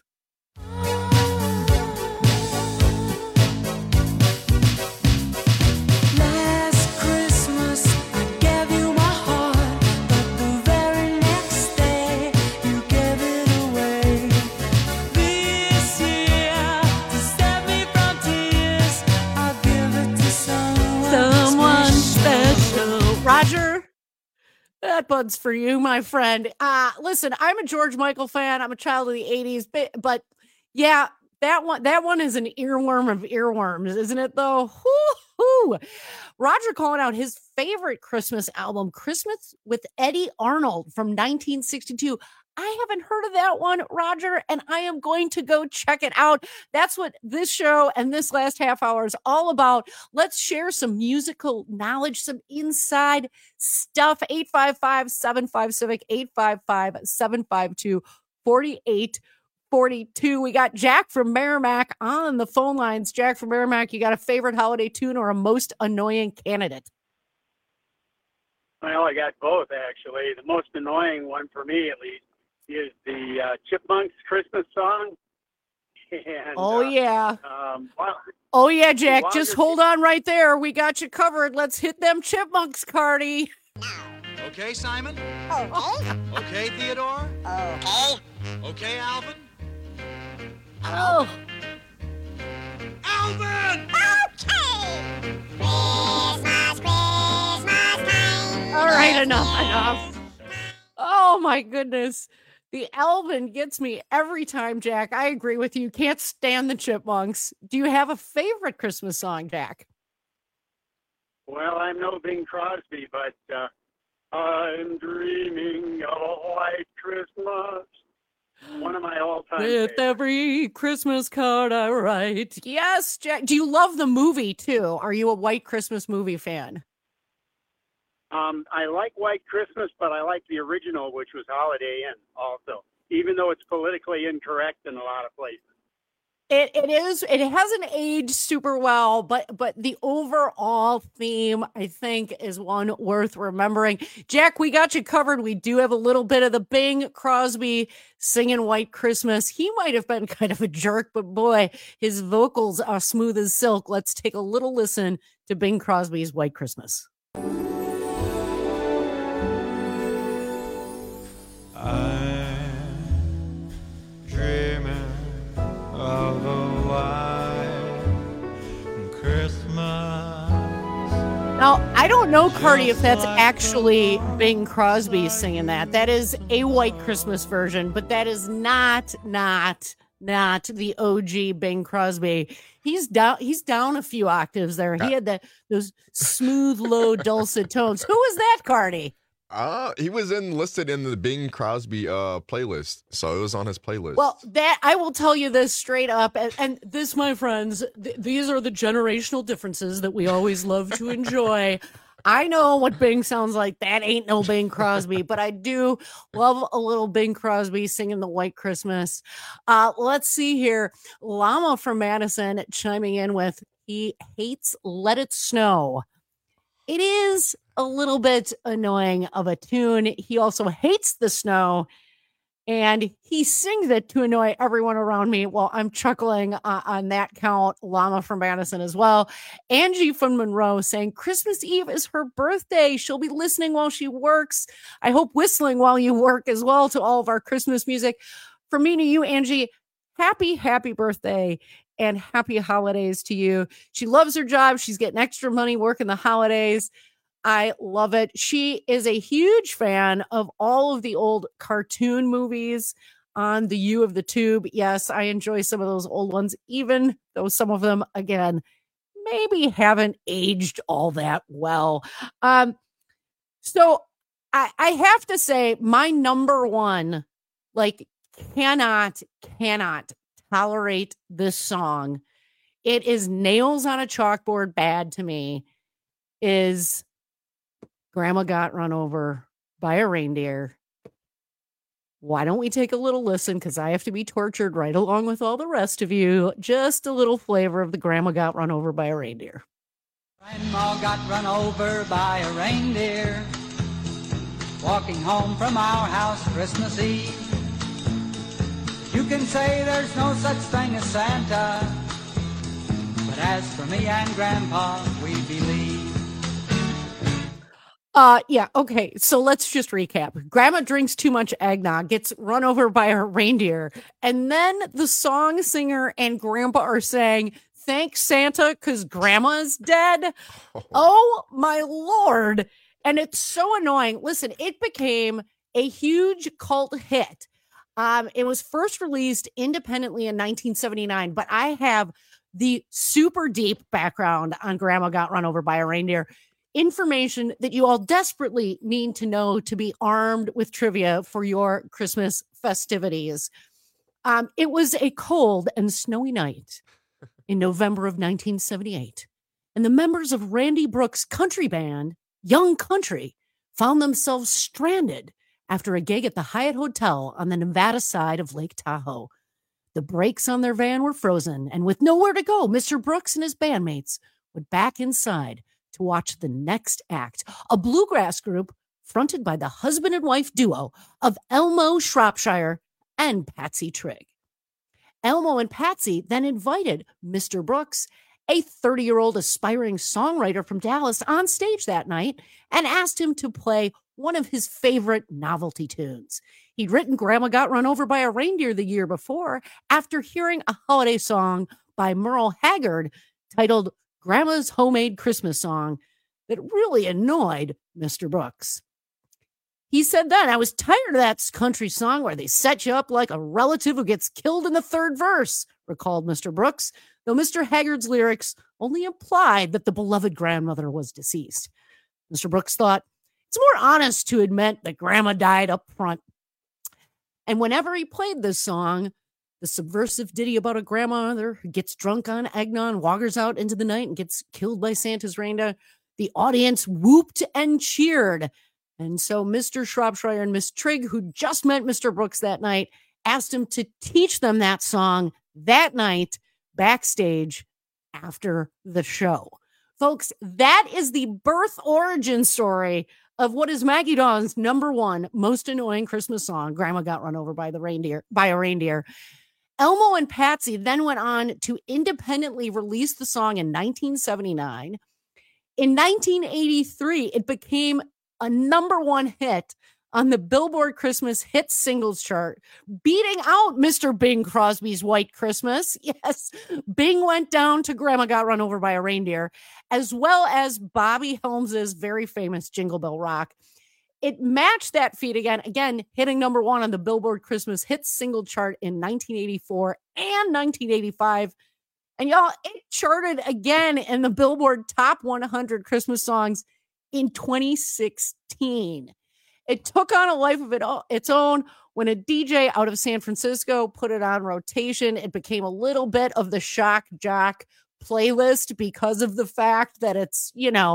That bud's for you, my friend. Listen, I'm a George Michael fan. I'm a child of the 80s, but yeah, that one is an earworm of earworms, isn't it though? Woo-hoo. Roger calling out his favorite Christmas album, Christmas with Eddie Arnold from 1962. I haven't heard of that one, Roger, and I am going to go check it out. That's what this show and this last half hour is all about. Let's share some musical knowledge, some inside stuff. 855-75-CIVIC, 855-752-4842. We got Jack from Merrimack on the phone lines. Jack from Merrimack, you got a favorite holiday tune or a most annoying candidate? Well, I got both, actually. The most annoying one, for me at least, is the Chipmunks Christmas song. And, yeah. Well, oh, yeah, Jack. Just hold on right there. We got you covered. Let's hit them Chipmunks, Cardi. Okay, Simon? Oh. Okay, Theodore? Oh. Okay, Alvin? Oh. Alvin! Okay! Christmas time. All right, enough. Oh, my goodness. The Alvin gets me every time, Jack. I agree with you. Can't stand the Chipmunks. Do you have a favorite Christmas song, Jack? Well, I'm no Bing Crosby, but I'm dreaming of a white Christmas. One of my all-time With favorites. every Christmas card I write. Yes, Jack. Do you love the movie, too? Are you a White Christmas movie fan? I like White Christmas, but I like the original, which was Holiday Inn also, even though it's politically incorrect in a lot of places. It is. It hasn't aged super well, but the overall theme, I think, is one worth remembering. Jack, we got you covered. We do have a little bit of the Bing Crosby singing White Christmas. He might have been kind of a jerk, but boy, his vocals are smooth as silk. Let's take a little listen to Bing Crosby's White Christmas. I'm dreaming of a white Christmas. Now, I don't know, Cardi, if that's actually Bing Crosby singing that. That is a White Christmas version, but that is not the OG Bing Crosby. He's down a few octaves there. He had those smooth, low, dulcet tones. Who is that, Cardi? He was listed in the Bing Crosby playlist, so it was on his playlist. Well, that I will tell you this straight up, and this, my friends, these are the generational differences that we always love to enjoy. I know what Bing sounds like. That ain't no Bing Crosby, but I do love a little Bing Crosby singing the White Christmas. Let's see here. Llama from Madison chiming in with, he hates Let It Snow. It is a little bit annoying of a tune. He also hates the snow, and he sings it to annoy everyone around me. Well, I'm chuckling on that count. Llama from Madison as well. Angie from Monroe saying Christmas Eve is her birthday. She'll be listening while she works. I hope whistling while you work as well to all of our Christmas music. From me to you, Angie, happy birthday. And happy holidays to you. She loves her job. She's getting extra money working the holidays. I love it. She is a huge fan of all of the old cartoon movies on the U of the Tube. Yes, I enjoy some of those old ones, even though some of them, again, maybe haven't aged all that well. So I have to say my number one, cannot tolerate this song. It is nails on a chalkboard bad to me, is Grandma Got Run Over by a Reindeer. Why don't we take a little listen, because I have to be tortured right along with all the rest of you. Just a little flavor of the Grandma Got Run Over by a Reindeer. Grandma got run over by a reindeer walking home from our house Christmas Eve. You can say there's no such thing as Santa, but as for me and Grandpa, we believe. Yeah, okay, so let's just recap. Grandma drinks too much eggnog, gets run over by a reindeer, and then the song singer and Grandpa are saying, thanks, Santa, because Grandma is dead. Oh, my Lord. And it's so annoying. Listen, it became a huge cult hit. It was first released independently in 1979, but I have the super deep background on Grandma Got Run Over by a Reindeer. Information that you all desperately need to know to be armed with trivia for your Christmas festivities. It was a cold and snowy night in November of 1978, and the members of Randy Brooks' country band, Young Country, found themselves stranded after a gig at the Hyatt Hotel on the Nevada side of Lake Tahoe. The brakes on their van were frozen, and with nowhere to go, Mr. Brooks and his bandmates went back inside to watch the next act, a bluegrass group fronted by the husband and wife duo of Elmo Shropshire and Patsy Trigg. Elmo and Patsy then invited Mr. Brooks, a 30-year-old aspiring songwriter from Dallas, on stage that night and asked him to play one of his favorite novelty tunes. He'd written Grandma Got Run Over by a Reindeer the year before after hearing a holiday song by Merle Haggard titled Grandma's Homemade Christmas Song that really annoyed Mr. Brooks. He said then, I was tired of that country song where they set you up like a relative who gets killed in the third verse, recalled Mr. Brooks, though Mr. Haggard's lyrics only implied that the beloved grandmother was deceased. Mr. Brooks thought, it's more honest to admit that Grandma died up front. And whenever he played this song, the subversive ditty about a grandmother who gets drunk on eggnog, wanders out into the night and gets killed by Santa's reindeer, the audience whooped and cheered. And so Mr. Shropshire and Miss Trigg, who just met Mr. Brooks that night, asked him to teach them that song that night backstage after the show. Folks, that is the birth origin story of what is Maggie Dawn's #1 most annoying Christmas song, Grandma Got Run Over by a Reindeer. Elmo and Patsy then went on to independently release the song in 1979. In 1983, it became a #1 hit on the Billboard Christmas Hit Singles chart, beating out Mr. Bing Crosby's White Christmas. Yes, Bing went down to Grandma Got Run Over by a Reindeer, as well as Bobby Helms's very famous Jingle Bell Rock. It matched that feat again hitting #1 on the Billboard Christmas Hit Single chart in 1984 and 1985. And y'all, it charted again in the Billboard Top 100 Christmas Songs in 2016. It took on a life of its own when a DJ out of San Francisco put it on rotation. It became a little bit of the shock jock playlist because of the fact that it's,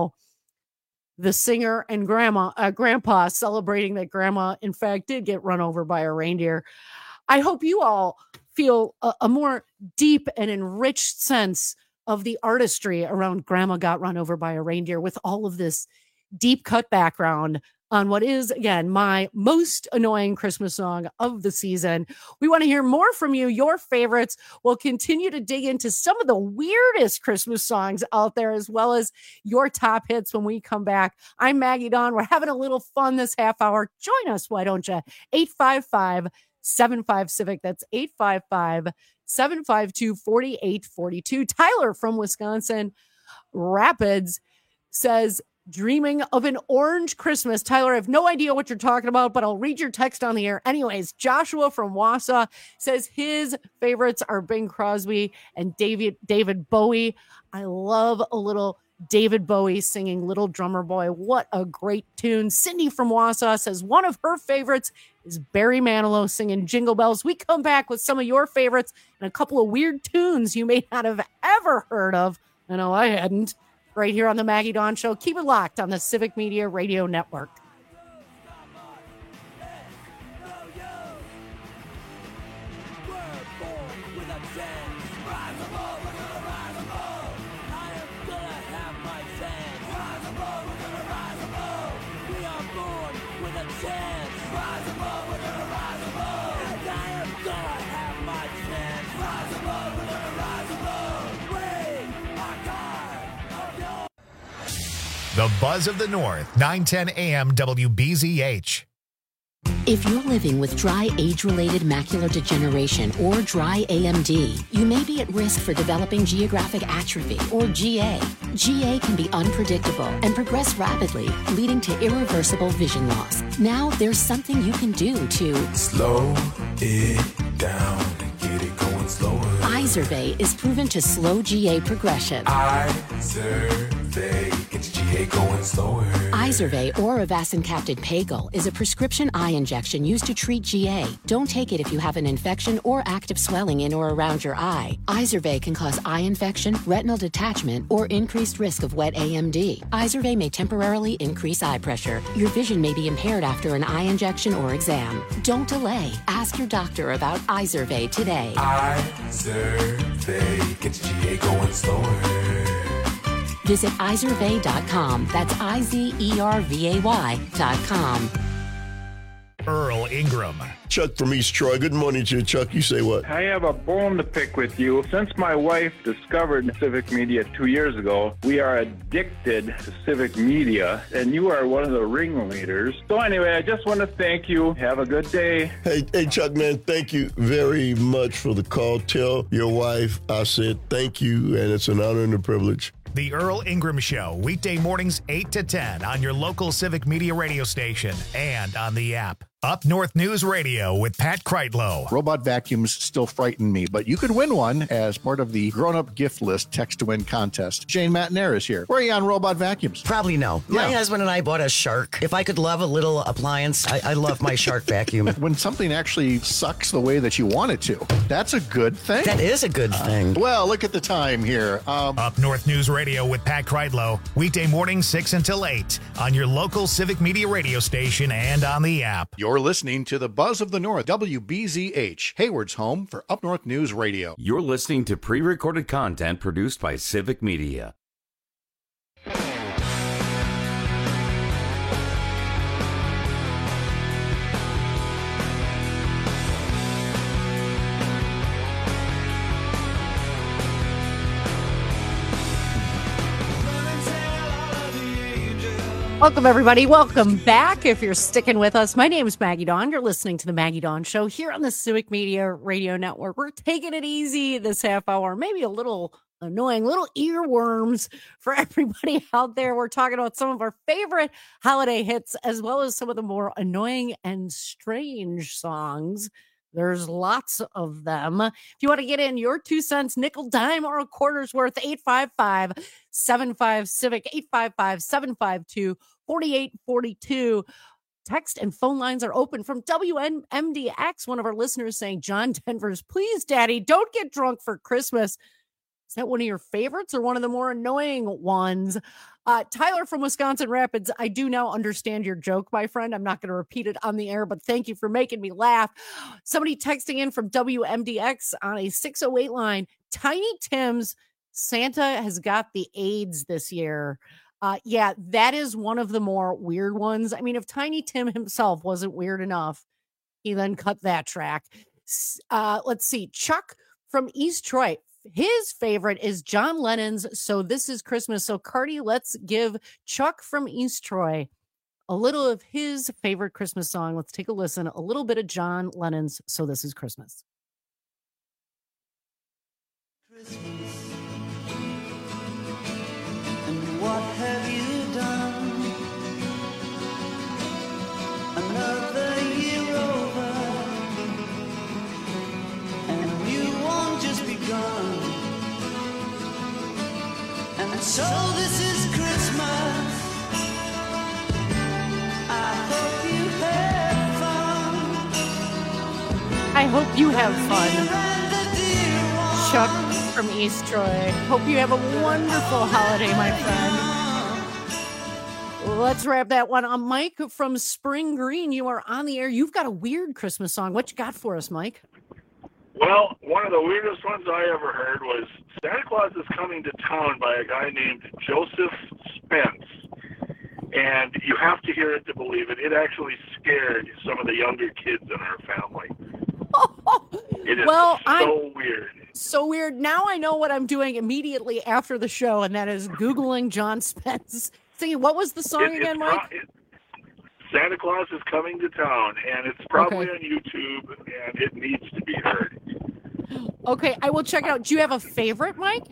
the singer and grandpa celebrating that grandma, in fact, did get run over by a reindeer. I hope you all feel a more deep and enriched sense of the artistry around Grandma Got Run Over by a Reindeer with all of this deep cut background on what is, again, my most annoying Christmas song of the season. We want to hear more from you, your favorites. We'll continue to dig into some of the weirdest Christmas songs out there, as well as your top hits when we come back. I'm Maggie Dawn. We're having a little fun this half hour. Join us, why don't you? 855-75-CIVIC. That's 855-752-4842. Tyler from Wisconsin Rapids says, dreaming of an orange Christmas. Tyler, I have no idea what you're talking about, but I'll read your text on the air. Anyways, Joshua from Wausau says his favorites are Bing Crosby and David Bowie. I love a little David Bowie singing Little Drummer Boy. What a great tune. Cindy from Wausau says one of her favorites is Barry Manilow singing Jingle Bells. We come back with some of your favorites and a couple of weird tunes you may not have ever heard of. I know I hadn't. Right here on the Maggie Dawn Show. Keep it locked on the Civic Media Radio Network. The Buzz of the North, 910 AM WBZH. If you're living with dry age-related macular degeneration or dry AMD, you may be at risk for developing geographic atrophy or GA. GA can be unpredictable and progress rapidly, leading to irreversible vision loss. Now there's something you can do to slow it down and get it going slower. Izervay is proven to slow GA progression. Izervay gets GA going slower. Izervay or avacincaptad pagel is a prescription eye injection used to treat GA. Don't take it if you have an infection or active swelling in or around your eye. Izervay can cause eye infection, retinal detachment, or increased risk of wet AMD. Izervay may temporarily increase eye pressure. Your vision may be impaired after an eye injection or exam. Don't delay. Ask your doctor about Izervay today. Izervay gets GA going slower. Visit Izervay.com. That's IZERVAY.com. Earl Ingram. Chuck from East Troy. Good morning to you, Chuck. You say what? I have a bone to pick with you. Since my wife discovered civic media 2 years ago, we are addicted to civic media, and you are one of the ringleaders. So anyway, I just want to thank you. Have a good day. Hey, Chuck, man, thank you very much for the call. Tell your wife I said thank you, and it's an honor and a privilege. The Earl Ingram Show, weekday mornings 8 to 10 on your local Civic Media radio station and on the app. Up North News Radio with Pat Kreitlow. Robot vacuums still frighten me, but you could win one as part of the grown-up gift list text-to-win contest. Jane Matnair is here. Where are you on robot vacuums? Probably no. Yeah. My husband and I bought a Shark. If I could love a little appliance, I love my Shark vacuum. When something actually sucks the way that you want it to, that's a good thing. That is a good thing. Well, look at the time here. Up North News Radio with Pat Kreitlow, weekday mornings 6 until 8 on your local Civic Media radio station and on the app. You're listening to the Buzz of the North, WBZH, Hayward's home for Up North News Radio. You're listening to pre-recorded content produced by Civic Media. Welcome, everybody. Welcome back. If you're sticking with us, my name is Maggie Dawn. You're listening to the Maggie Dawn Show here on the Civic Media Radio Network. We're taking it easy this half hour, maybe a little annoying, little earworms for everybody out there. We're talking about some of our favorite holiday hits, as well as some of the more annoying and strange songs. There's lots of them. If you want to get in your 2 cents, nickel, dime, or a quarter's worth, 855-75-CIVIC, 855-752-4842. Text and phone lines are open from WMDX. One of our listeners saying, John Denver's, please, Daddy, don't get drunk for Christmas. Is that one of your favorites or one of the more annoying ones? Tyler from Wisconsin Rapids, I do now understand your joke, my friend. I'm not going to repeat it on the air, but thank you for making me laugh. Somebody texting in from WMDX on a 608 line, Tiny Tim's, Santa has got the AIDS this year. Yeah, that is one of the more weird ones. I mean, if Tiny Tim himself wasn't weird enough, he then cut that track. Let's see. Chuck from East Troy. His favorite is John Lennon's So This Is Christmas. So, Cardi, let's give Chuck from East Troy a little of his favorite Christmas song. Let's take a listen. A little bit of John Lennon's So This Is Christmas. And what have you done? Another year over, and you won't just begun. And so this is Christmas. I hope you have fun. I hope you have fun. Chuck from East Troy. Hope you have a wonderful holiday, my friend. Let's wrap that one on. Mike from Spring Green, you are on the air. You've got a weird Christmas song. What you got for us, Mike? Well, one of the weirdest ones I ever heard was Santa Claus is Coming to Town by a guy named Joseph Spence. And you have to hear it to believe it. It actually scared some of the younger kids in our family. It is so weird. So weird. Now I know what I'm doing immediately after the show, and that is Googling John Spence. See, what was the song again, Mike? Santa Claus is coming to town, and it's probably on YouTube, and it needs to be heard. Okay, I will check it out. Do you have a favorite, Mike?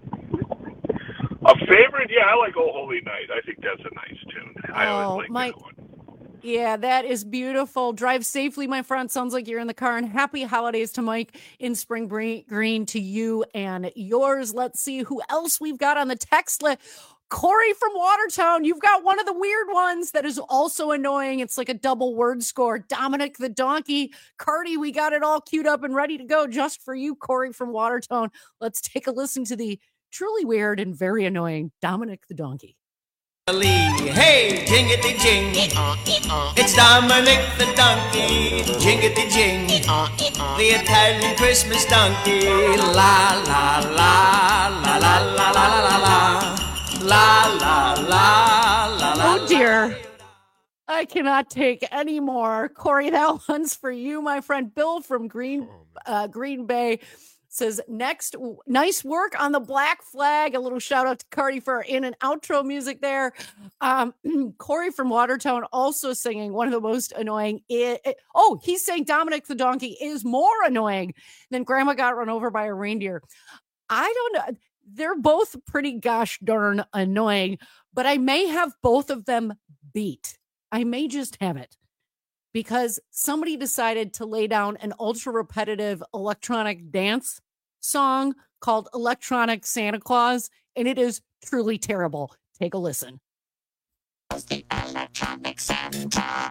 A favorite? Yeah, I like Oh Holy Night. I think that's a nice tune. I always like Mike. that one. Yeah, that is beautiful. Drive safely, my friend. Sounds like you're in the car. And happy holidays to Mike in Spring Green, to you and yours. Let's see who else we've got on the text list. Corey from Watertown, you've got one of the weird ones that is also annoying. It's like a double word score. Dominic the Donkey. Cardi, we got it all queued up and ready to go just for you, Corey from Watertown. Let's take a listen to the truly weird and very annoying Dominic the Donkey. Hey, jingity jing. It's Dominic the Donkey. Jingity jing. The Italian Christmas donkey. La la la la la la la la la. La la la la la. Oh dear. I cannot take any more. Corey, that one's for you, my friend. Bill from Green Bay says, next, nice work on the Black Flag. A little shout out to Cardi for our in and outro music there. Corey from Watertown also singing one of the most annoying. He's saying Dominic the Donkey is more annoying than Grandma Got Run Over by a Reindeer. I don't know. They're both pretty gosh darn annoying, but I may have both of them beat. I may just have it because somebody decided to lay down an ultra repetitive electronic dance song called Electronic Santa Claus, and it is truly terrible. Take a listen. The Electronic Santa.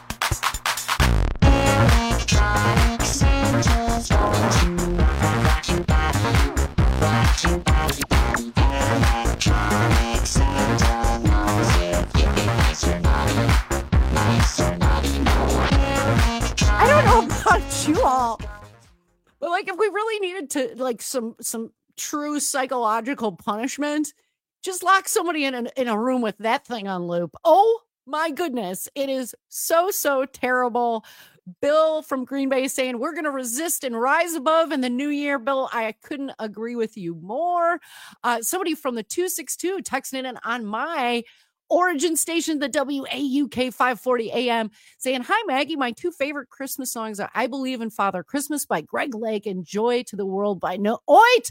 Electronic Santa's going to rock you body. Electronic Santa knows if you be nice or naughty. Nice or naughty, no. I don't know about you all, but like if we really needed to like some true psychological punishment, just lock somebody in a room with that thing on loop. Oh my goodness, it is so terrible. Bill from Green Bay saying we're going to resist and rise above in the new year. Bill, I couldn't agree with you more. Somebody from the 262 texting in on my origin station, the WAUK 540 AM, saying, hi, Maggie. My two favorite Christmas songs are I Believe in Father Christmas by Greg Lake and Oi to the World by No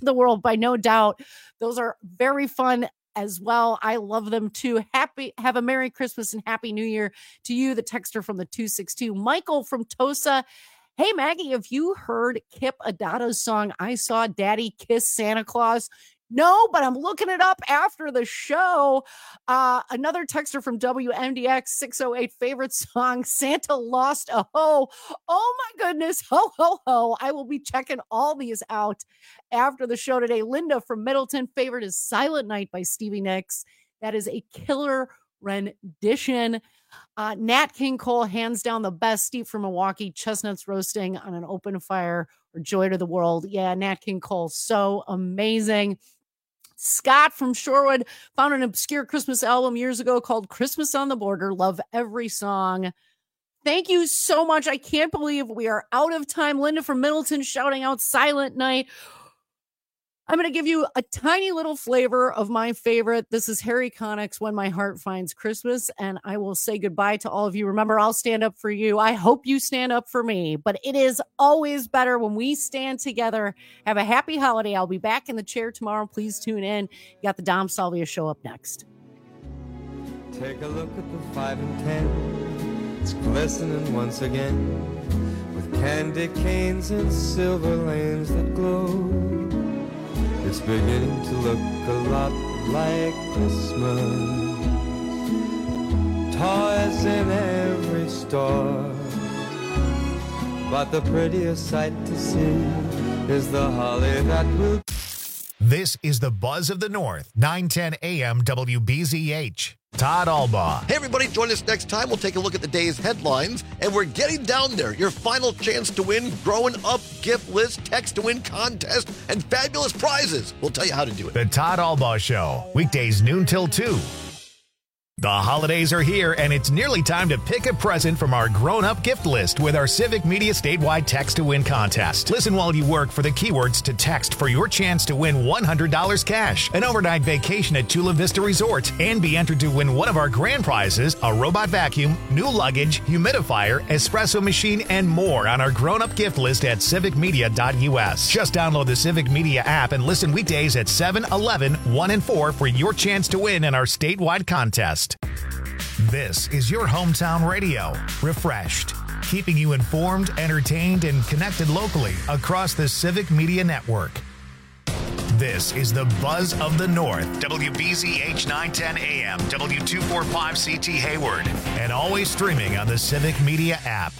Doubt. Those are very fun as well. I love them too. Have a Merry Christmas and Happy New Year to you, the texter from the 262. Michael from Tosa. Hey, Maggie, have you heard Kip Adato's song, I Saw Daddy Kiss Santa Claus? No, but I'm looking it up after the show. Another texter from WMDX 608, favorite song, Santa Lost a Ho. Oh my goodness. Ho, ho, ho. I will be checking all these out after the show today. Linda from Middleton, favorite is Silent Night by Stevie Nicks. That is a killer rendition. Nat King Cole, hands down the best. Steve from Milwaukee, chestnuts roasting on an open fire or Joy to the World. Yeah, Nat King Cole, so amazing. Scott from Shorewood found an obscure Christmas album years ago called Christmas on the Border. Love every song. Thank you so much. I can't believe we are out of time. Linda from Middleton shouting out Silent Night. I'm going to give you a tiny little flavor of my favorite. This is Harry Connick's When My Heart Finds Christmas, and I will say goodbye to all of you. Remember, I'll stand up for you. I hope you stand up for me, but it is always better when we stand together. Have a happy holiday. I'll be back in the chair tomorrow. Please tune in. You got the Dom Salvia show up next. Take a look at the 5 and 10. It's glistening once again with candy canes and silver lanes that glow. It's beginning to look a lot like Christmas. Toys in every store, but the prettiest sight to see is the holly that will. This is the Buzz of the North, 910 AM WBZH. Todd Albaugh. Hey, everybody, join us next time. We'll take a look at the day's headlines, and we're getting down there. Your final chance to win Growing Up gift list, text to win contest, and fabulous prizes. We'll tell you how to do it. The Todd Albaugh Show, weekdays noon till 2. The holidays are here, and it's nearly time to pick a present from our grown-up gift list with our Civic Media statewide Text to Win contest. Listen while you work for the keywords to text for your chance to win $100 cash, an overnight vacation at Chula Vista Resort, and be entered to win one of our grand prizes, a robot vacuum, new luggage, humidifier, espresso machine, and more on our grown-up gift list at civicmedia.us. Just download the Civic Media app and listen weekdays at 7, 11, 1, and 4 for your chance to win in our statewide contest. This is your hometown radio, refreshed, keeping you informed, entertained, and connected locally across the Civic Media Network. This is the Buzz of the North, WBZH 910 AM, W245CT Hayward, and always streaming on the Civic Media app.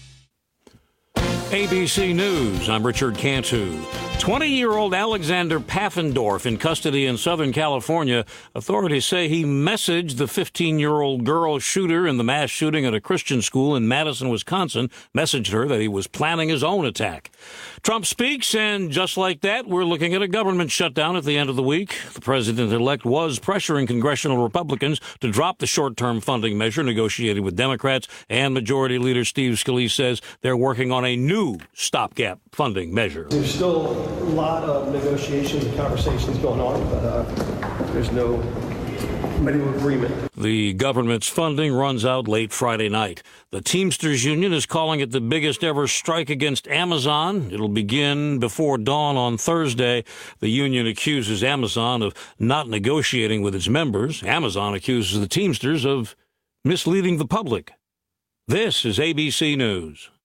ABC News, I'm Richard Cantu. 20-year-old Alexander Paffendorf in custody in Southern California. Authorities say he messaged the 15-year-old girl shooter in the mass shooting at a Christian school in Madison, Wisconsin, messaged her that he was planning his own attack. Trump speaks, and just like that, we're looking at a government shutdown at the end of the week. The president-elect was pressuring congressional Republicans to drop the short-term funding measure negotiated with Democrats, and Majority Leader Steve Scalise says they're working on a new stopgap funding measure. There's still a lot of negotiations and conversations going on, but there's no agreement. The government's funding runs out late Friday night. The Teamsters Union is calling it the biggest ever strike against Amazon. It'll begin before dawn on Thursday. The union accuses Amazon of not negotiating with its members. Amazon accuses the Teamsters of misleading the public. This is ABC News.